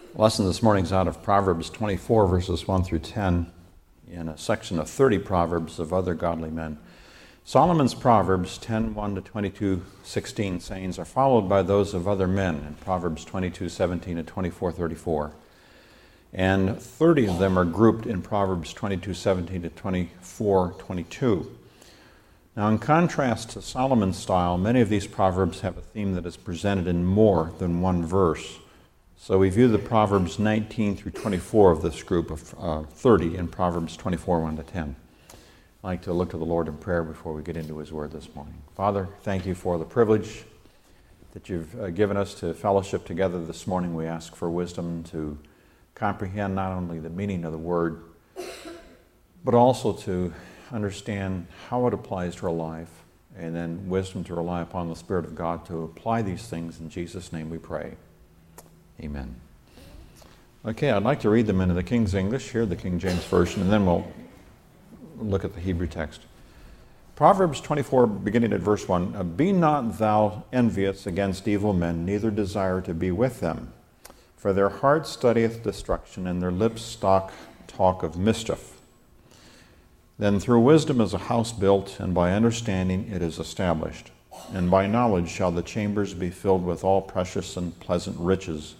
Lesson this morning is out of Proverbs 24, verses 1 through 10, in a section of 30 Proverbs of other godly men. Solomon's Proverbs 10, 1 to 22, 16 sayings are followed by those of other men in Proverbs 22, 17 to 24, 34. And 30 of them are grouped in Proverbs 22, 17 to 24, 22. Now, in contrast to Solomon's style, many of these Proverbs have a theme that is presented in more than one verse. So we view the Proverbs 19 through 24 of this group of 30 in Proverbs 24, 1 to 10. I'd like to look to the Lord in prayer before we get into His Word this morning. Father, thank you for the privilege that you've given us to fellowship together this morning. We ask for wisdom to comprehend not only the meaning of the Word, but also to understand how it applies to our life, and then wisdom to rely upon the Spirit of God to apply these things. In Jesus' name we pray. Amen. Okay, I'd like to read them into the King's English, here the King James Version, and then we'll look at the Hebrew text. Proverbs 24, beginning at verse 1, Be not thou envious against evil men, neither desire to be with them. For their heart studieth destruction, and their lips talk of mischief. Then through wisdom is a house built, and by understanding it is established. And by knowledge shall the chambers be filled with all precious and pleasant riches.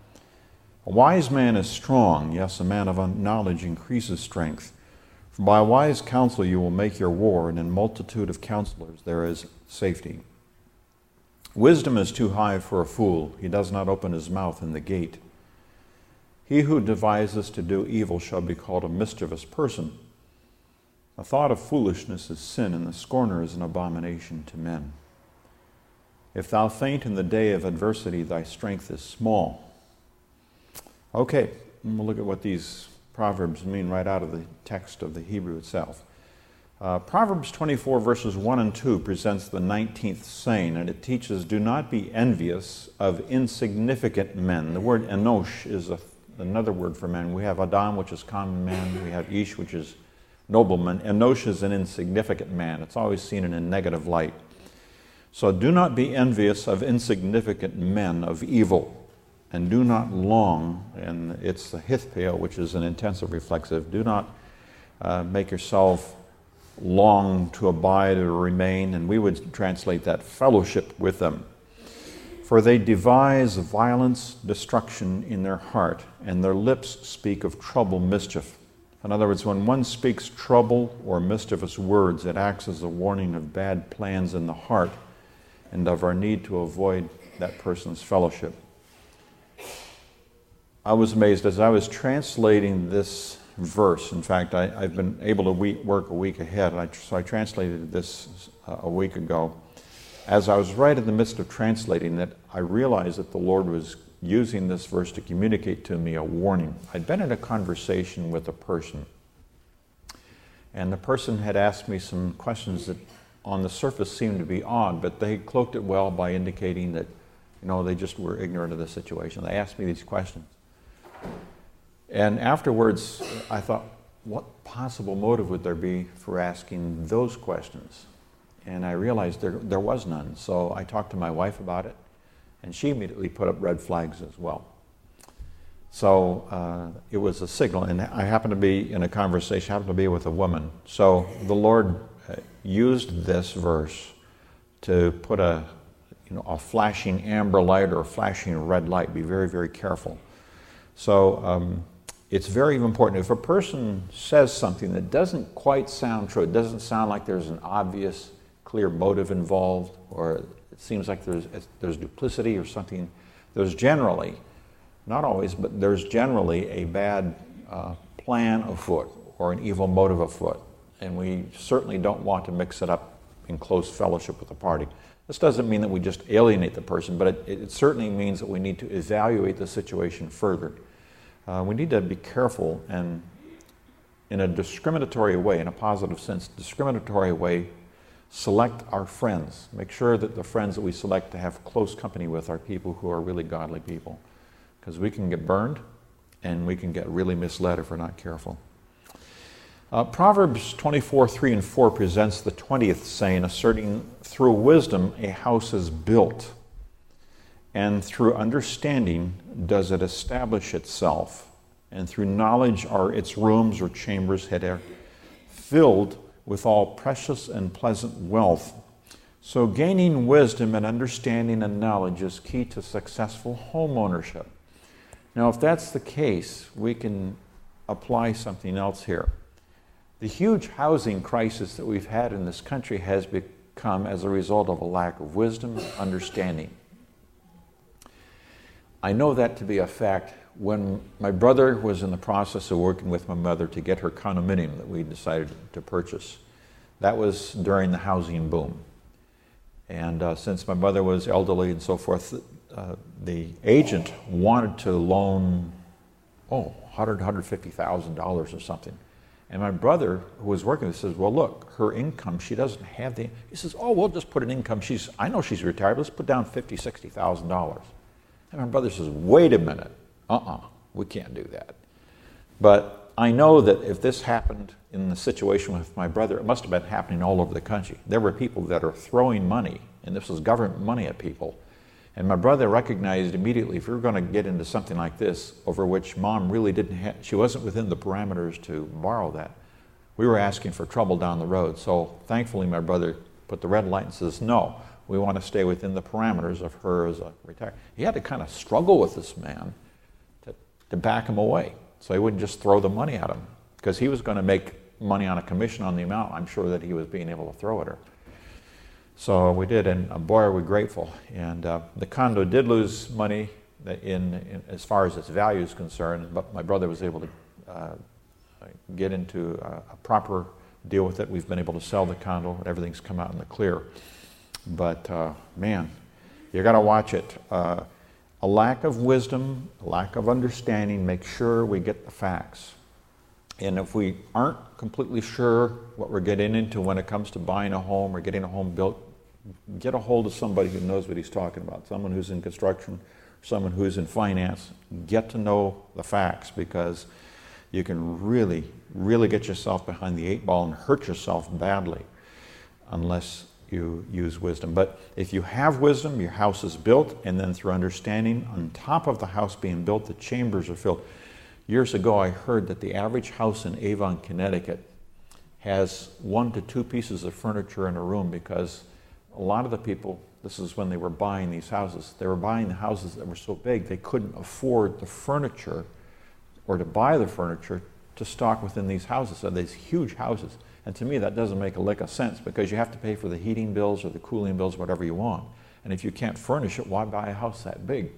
A wise man is strong, yes, a man of knowledge increases strength. For by wise counsel you will make your war, and in multitude of counselors there is safety. Wisdom is too high for a fool, he does not open his mouth in the gate. He who devises to do evil shall be called a mischievous person. A thought of foolishness is sin, and the scorner is an abomination to men. If thou faint in the day of adversity, thy strength is small. Okay, we'll look at what these Proverbs mean right out of the text of the Hebrew itself. Proverbs 24, verses 1 and 2 presents the 19th saying, and it teaches, Do not be envious of insignificant men. The word enosh is another word for men. We have Adam, which is common man. We have Ish, which is nobleman. Enosh is an insignificant man. It's always seen in a negative light. So do not be envious of insignificant men of evil, and do not long, and it's the hithpeo, which is an intensive reflexive, do not make yourself long to abide or remain, and we would translate that fellowship with them. For they devise violence, destruction in their heart, and their lips speak of trouble, mischief. In other words, when one speaks trouble or mischievous words, it acts as a warning of bad plans in the heart and of our need to avoid that person's fellowship. I was amazed as I was translating this verse. In fact, I've been able to work a week ahead, so I translated this a week ago. As I was right in the midst of translating it, I realized that the Lord was using this verse to communicate to me a warning. I'd been in a conversation with a person, and the person had asked me some questions that on the surface seemed to be odd, but they cloaked it well by indicating that, they just were ignorant of the situation. They asked me these questions. And afterwards, I thought, what possible motive would there be for asking those questions? And I realized there was none. So I talked to my wife about it, and she immediately put up red flags as well. So it was a signal, and I happened to be in a conversation, happened to be with a woman. So the Lord used this verse to put a flashing amber light or a flashing red light. Be very, very careful. So it's very important. If a person says something that doesn't quite sound true, it doesn't sound like there's an obvious, clear motive involved, or it seems like there's duplicity or something, there's generally, not always, but there's generally a bad plan afoot or an evil motive afoot. And we certainly don't want to mix it up in close fellowship with the party. This doesn't mean that we just alienate the person, but it certainly means that we need to evaluate the situation further. We need to be careful and, in a discriminatory way, in a positive sense, discriminatory way, select our friends. Make sure that the friends that we select to have close company with are people who are really godly people, because we can get burned and we can get really misled if we're not careful. Proverbs 24, 3 and 4 presents the 20th saying, asserting, through wisdom a house is built, and through understanding does it establish itself, and through knowledge are its rooms or chambers filled with all precious and pleasant wealth. So gaining wisdom and understanding and knowledge is key to successful home ownership. Now, if that's the case, we can apply something else here. The huge housing crisis that we've had in this country has become as a result of a lack of wisdom and understanding. I know that to be a fact. When my brother was in the process of working with my mother to get her condominium that we decided to purchase, that was during the housing boom. And since my mother was elderly and so forth, the agent wanted to loan, $150,000 or something. And my brother, who was working, says, well, look, her income, she doesn't have the, he says, we'll just put an income. I know she's retired, let's put down $50,000, $60,000. And my brother says, wait a minute, we can't do that. But I know that if this happened in the situation with my brother, it must have been happening all over the country. There were people that are throwing money, and this was government money at people. And my brother recognized immediately, if we were going to get into something like this, over which mom really she wasn't within the parameters to borrow that, we were asking for trouble down the road. So thankfully my brother put the red light and says, no, we want to stay within the parameters of her as a retired. He had to kind of struggle with this man to back him away, so he wouldn't just throw the money at him, because he was going to make money on a commission on the amount I'm sure that he was being able to throw at her. So we did, and boy, are we grateful. And the condo did lose money in as far as its value is concerned, but my brother was able to get into a proper deal with it. We've been able to sell the condo, and everything's come out in the clear. But man, you got to watch it. A lack of wisdom, a lack of understanding, make sure we get the facts. And if we aren't completely sure what we're getting into when it comes to buying a home or getting a home built, get a hold of somebody who knows what he's talking about, someone who's in construction, someone who's in finance. Get to know the facts, because you can really, really get yourself behind the 8 ball and hurt yourself badly unless you use wisdom. But if you have wisdom, your house is built, and then through understanding, on top of the house being built, the chambers are filled. Years ago, I heard that the average house in Avon, Connecticut has 1 to 2 pieces of furniture in a room, because a lot of the people, this is when they were buying these houses, they were buying the houses that were so big they couldn't afford the furniture or to buy the furniture to stock within these houses. So these huge houses. And to me, that doesn't make a lick of sense, because you have to pay for the heating bills or the cooling bills, whatever you want. And if you can't furnish it, why buy a house that big?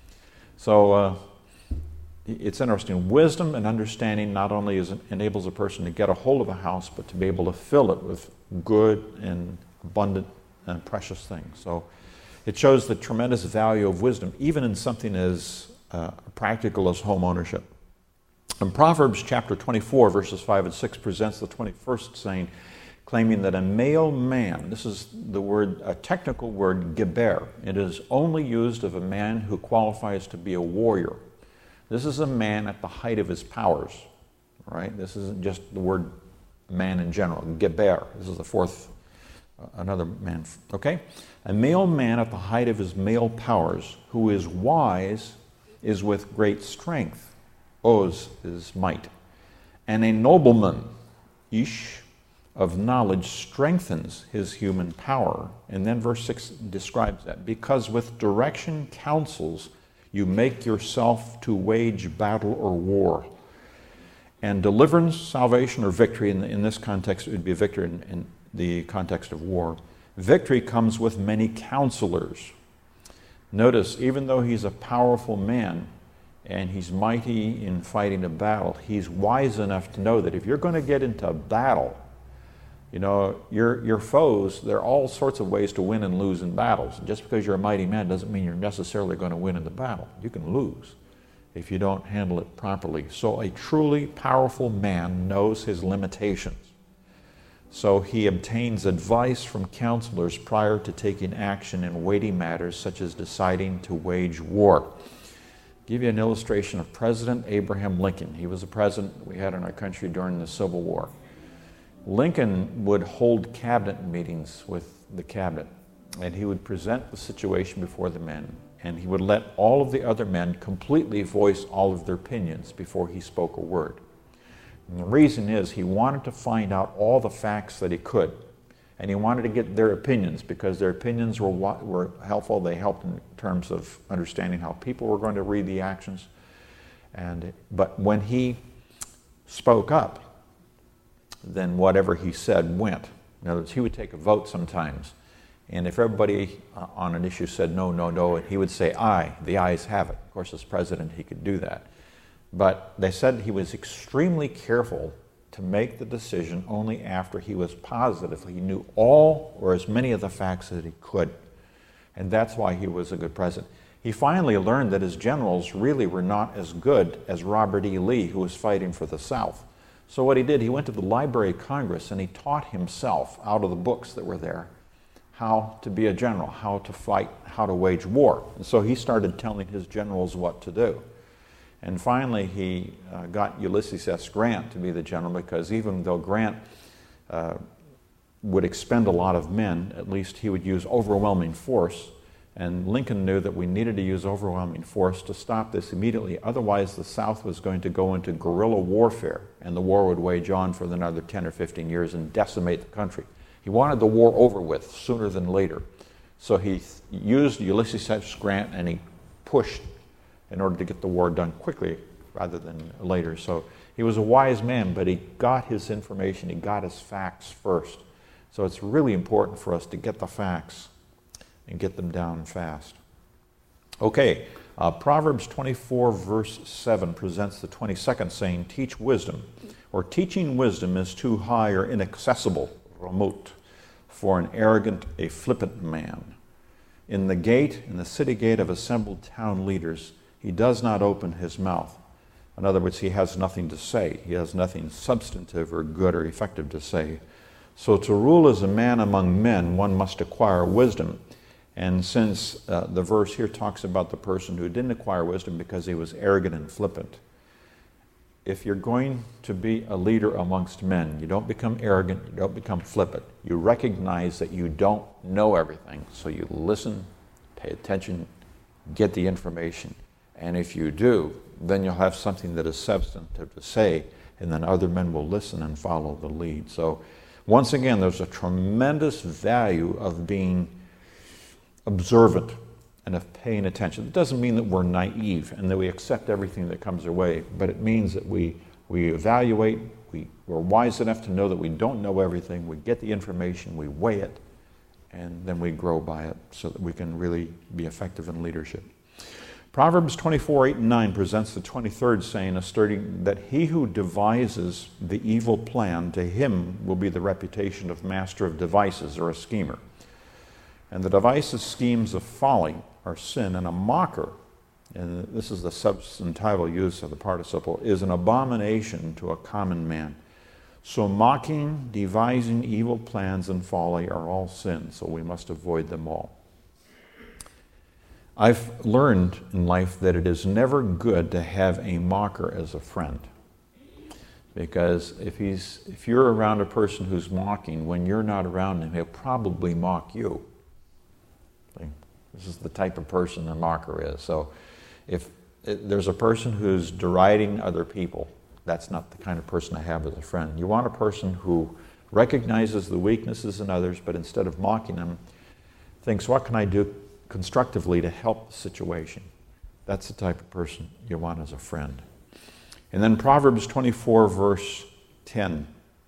So it's interesting. Wisdom and understanding not only enables a person to get a hold of a house, but to be able to fill it with good and abundant and precious things. So it shows the tremendous value of wisdom, even in something as practical as home ownership. And Proverbs chapter 24, verses 5 and 6 presents the 21st saying, claiming that a male man, this is the word, a technical word, geber. It is only used of a man who qualifies to be a warrior. This is a man at the height of his powers, right? This isn't just the word man in general. Geber, this is the fourth, another man, okay? A male man at the height of his male powers, who is wise, is with great strength. Oz is might. And a nobleman, ish, of knowledge strengthens his human power. And then verse 6 describes that. Because with direction counsels, you make yourself to wage battle or war. And deliverance, salvation, or victory, in this context, it would be victory in the context of war. Victory comes with many counselors. Notice, even though he's a powerful man, and he's mighty in fighting a battle, he's wise enough to know that if you're going to get into a battle, you know, your foes, there are all sorts of ways to win and lose in battles. Just because you're a mighty man doesn't mean you're necessarily going to win in the battle. You can lose if you don't handle it properly. So a truly powerful man knows his limitations. So he obtains advice from counselors prior to taking action in weighty matters such as deciding to wage war. Give you an illustration of President Abraham Lincoln. He was a president we had in our country during the Civil War. Lincoln would hold cabinet meetings with the cabinet, and he would present the situation before the men. and he would let all of the other men completely voice all of their opinions before he spoke a word. And the reason is he wanted to find out all the facts that he could, and he wanted to get their opinions because their opinions were helpful. They helped in terms of understanding how people were going to read the actions. But when he spoke up, then whatever he said went. In other words, he would take a vote sometimes, and if everybody on an issue said no, no, no, he would say aye, the ayes have it. Of course, as president, he could do that. But they said he was extremely careful to make the decision only after he was positive he knew all or as many of the facts that he could. And that's why he was a good president. He finally learned that his generals really were not as good as Robert E. Lee, who was fighting for the South. So what he did, he went to the Library of Congress and he taught himself out of the books that were there how to be a general, how to fight, how to wage war. And so he started telling his generals what to do. And finally, he got Ulysses S. Grant to be the general because even though Grant would expend a lot of men, at least he would use overwhelming force. And Lincoln knew that we needed to use overwhelming force to stop this immediately. Otherwise, the South was going to go into guerrilla warfare, and the war would wage on for another 10 or 15 years and decimate the country. He wanted the war over with sooner than later. So he used Ulysses S. Grant and he pushed in order to get the war done quickly rather than later. So he was a wise man, but he got his information, he got his facts first. So it's really important for us to get the facts and get them down fast. Okay, Proverbs 24 verse 7 presents the 22nd saying, teach wisdom, or teaching wisdom is too high or inaccessible, remote, for an arrogant, a flippant man. In the city gate of assembled town leaders, he does not open his mouth. In other words, he has nothing to say. He has nothing substantive or good or effective to say. So to rule as a man among men, one must acquire wisdom. And since the verse here talks about the person who didn't acquire wisdom because he was arrogant and flippant, if you're going to be a leader amongst men, you don't become arrogant, you don't become flippant. You recognize that you don't know everything, so you listen, pay attention, get the information. And if you do, then you'll have something that is substantive to say, and then other men will listen and follow the lead. So once again, there's a tremendous value of being observant and of paying attention. It doesn't mean that we're naive and that we accept everything that comes our way, but it means that we evaluate, we're wise enough to know that we don't know everything, we get the information, we weigh it, and then we grow by it so that we can really be effective in leadership. Proverbs 24, 8 and 9 presents the 23rd saying, asserting that he who devises the evil plan, to him will be the reputation of master of devices or a schemer. And the devices, schemes of folly are sin, and a mocker, and this is the substantival use of the participle, is an abomination to a common man. So mocking, devising evil plans, and folly are all sin, so we must avoid them all. I've learned in life that it is never good to have a mocker as a friend. Because if you're around a person who's mocking, when you're not around him, he'll probably mock you. This is the type of person a mocker is. So if there's a person who's deriding other people, that's not the kind of person to have as a friend. You want a person who recognizes the weaknesses in others, but instead of mocking them, thinks, what can I do constructively to help the situation? That's the type of person you want as a friend. And then Proverbs 24 verse 10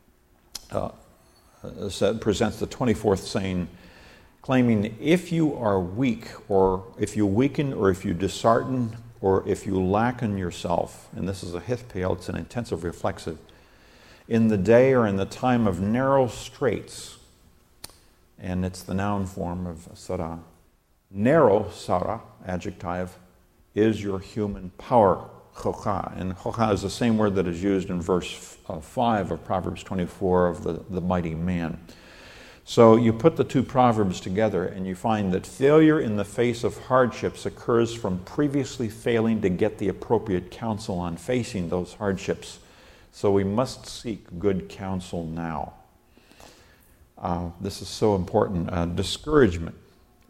presents the 24th saying, claiming, if you are weak, or if you weaken, or if you dishearten, or if you lacken yourself, and this is a hithpale, it's an intensive reflexive, in the day or in the time of narrow straits, and it's the noun form of Sarah. Narrow, Sarah, adjective, is your human power, chocha. And chocha is the same word that is used in verse 5 of Proverbs 24 of the mighty man. So you put the two proverbs together and you find that failure in the face of hardships occurs from previously failing to get the appropriate counsel on facing those hardships. So we must seek good counsel now. This is so important. Discouragement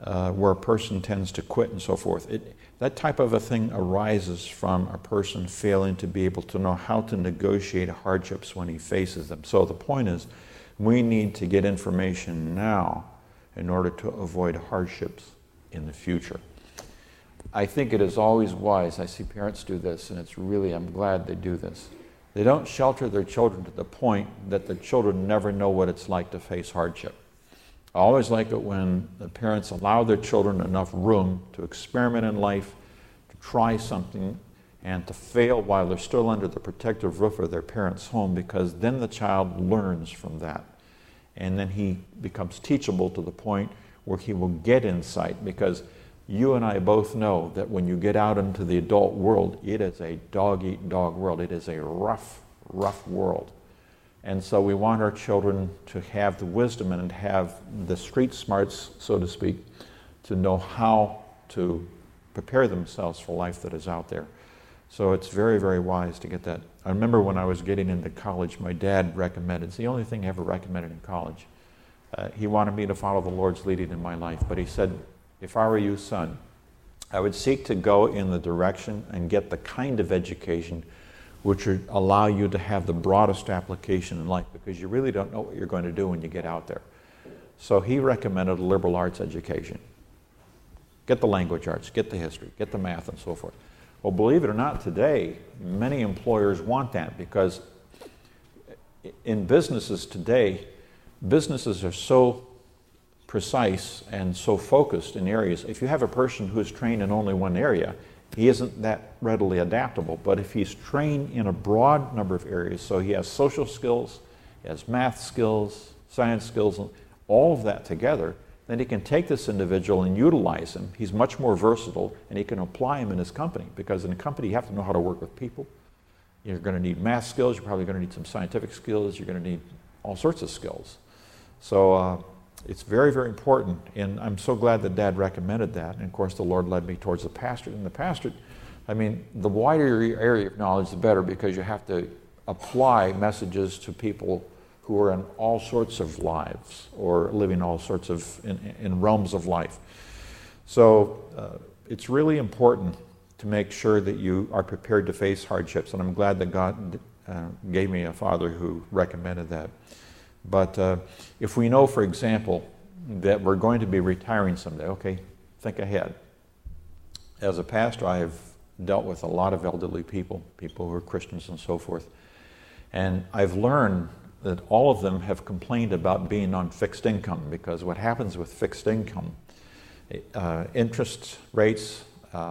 where a person tends to quit and so forth. That type of a thing arises from a person failing to be able to know how to negotiate hardships when he faces them. So the point is, we need to get information now in order to avoid hardships in the future. I think it is always wise, I see parents do this, and I'm glad they do this. They don't shelter their children to the point that the children never know what it's like to face hardship. I always like it when the parents allow their children enough room to experiment in life, to try something, and to fail while they're still under the protective roof of their parents' home, because then the child learns from that. And then he becomes teachable to the point where he will get insight, because you and I both know that when you get out into the adult world, it is a dog-eat-dog world. It is a rough, rough world. And so we want our children to have the wisdom and have the street smarts, so to speak, to know how to prepare themselves for life that is out there. So it's very, very wise to get that. I remember when I was getting into college, my dad recommended, it's the only thing he ever recommended in college. He wanted me to follow the Lord's leading in my life, but he said, if I were you, son, I would seek to go in the direction and get the kind of education which would allow you to have the broadest application in life, because you really don't know what you're going to do when you get out there. So he recommended a liberal arts education. Get the language arts, get the history, get the math, and so forth. Well, believe it or not, today, many employers want that, because in businesses today, businesses are so precise and so focused in areas. If you have a person who is trained in only one area, he isn't that readily adaptable. But if he's trained in a broad number of areas, so he has social skills, he has math skills, science skills, all of that together, then he can take this individual and utilize him. He's much more versatile, and he can apply him in his company, because in a company you have to know how to work with people. You're going to need math skills, you're probably going to need some scientific skills, you're going to need all sorts of skills. So it's very, very important, and I'm so glad that Dad recommended that. And of course, the Lord led me towards the pastorate. And the pastorate, I mean, the wider your area of knowledge, the better, because you have to apply messages to people who are in all sorts of lives or living all sorts of, in realms of life. So it's really important to make sure that you are prepared to face hardships. And I'm glad that God gave me a father who recommended that. But if we know, for example, that we're going to be retiring someday, okay, think ahead. As a pastor, I have dealt with a lot of elderly people, people who are Christians and so forth. And I've learned that all of them have complained about being on fixed income, because what happens with fixed income, interest rates,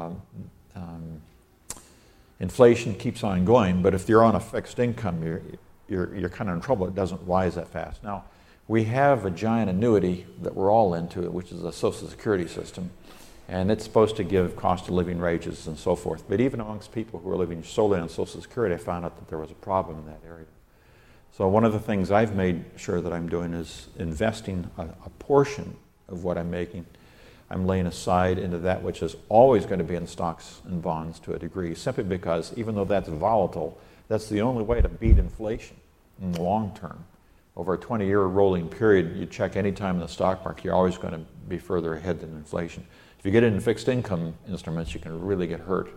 inflation keeps on going, but if you're on a fixed income, you're kind of in trouble. It doesn't rise that fast. Now, we have a giant annuity that we're all into, which is a Social Security system, and it's supposed to give cost of living wages and so forth. But even amongst people who are living solely on Social Security, I found out that there was a problem in that area. So one of the things I've made sure that I'm doing is investing a portion of what I'm making. I'm laying aside into that which is always going to be in stocks and bonds to a degree, simply because even though that's volatile, that's the only way to beat inflation in the long term. Over a 20-year rolling period, you check any time in the stock market, you're always going to be further ahead than inflation. If you get into fixed income instruments, you can really get hurt.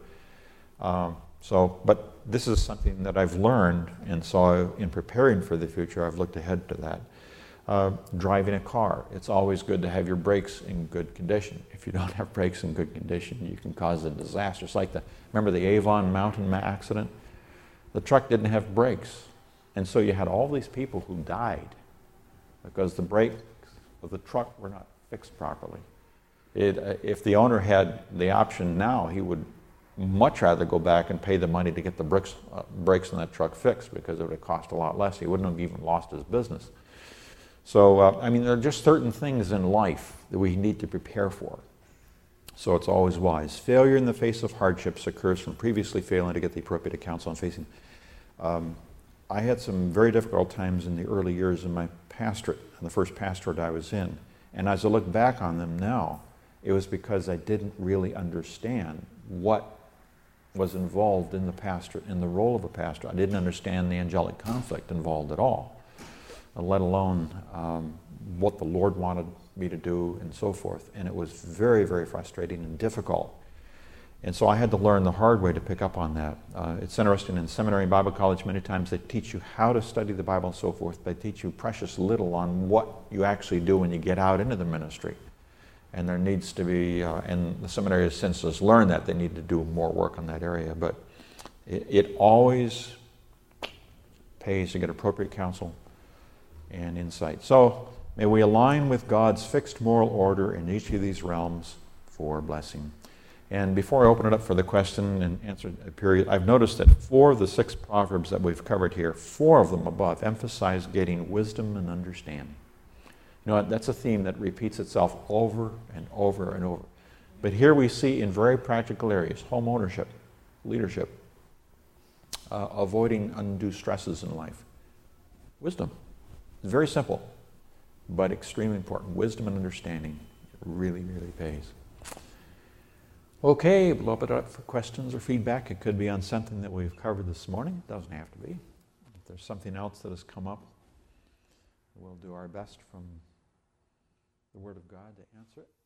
But this is something that I've learned, and so in preparing for the future, I've looked ahead to that. Driving a car, it's always good to have your brakes in good condition. If you don't have brakes in good condition, you can cause a disaster. It's like remember the Avon Mountain accident? The truck didn't have brakes, and so you had all these people who died because the brakes of the truck were not fixed properly. If the owner had the option now, he would much rather go back and pay the money to get the brakes on that truck fixed, because it would have cost a lot less. He wouldn't have even lost his business. So, I mean, there are just certain things in life that we need to prepare for. So it's always wise. Failure in the face of hardships occurs from previously failing to get the appropriate counsel on facing. I had some very difficult times in the early years in my pastorate, in the first pastorate I was in. And as I look back on them now, it was because I didn't really understand what was involved in the pastorate, in the role of a pastor. I didn't understand the angelic conflict involved at all, let alone what the Lord wanted me to do, and so forth. And it was very, very frustrating and difficult. And so I had to learn the hard way to pick up on that. It's interesting, in seminary and Bible college, many times they teach you how to study the Bible and so forth. They teach you precious little on what you actually do when you get out into the ministry. And there needs to be, and the seminary has since has learned that they need to do more work on that area. But it always pays to get appropriate counsel and insight. So may we align with God's fixed moral order in each of these realms for blessing. And before I open it up for the question and answer period, I've noticed that 4 of the 6 Proverbs that we've covered here, 4 of them above, emphasize getting wisdom and understanding. You know, that's a theme that repeats itself over and over and over. But here we see in very practical areas, home ownership, leadership, avoiding undue stresses in life. Wisdom. It's very simple, but extremely important. Wisdom and understanding really, really pays. Okay, we'll open it up for questions or feedback. It could be on something that we've covered this morning. It doesn't have to be. If there's something else that has come up, we'll do our best from the Word of God to answer it.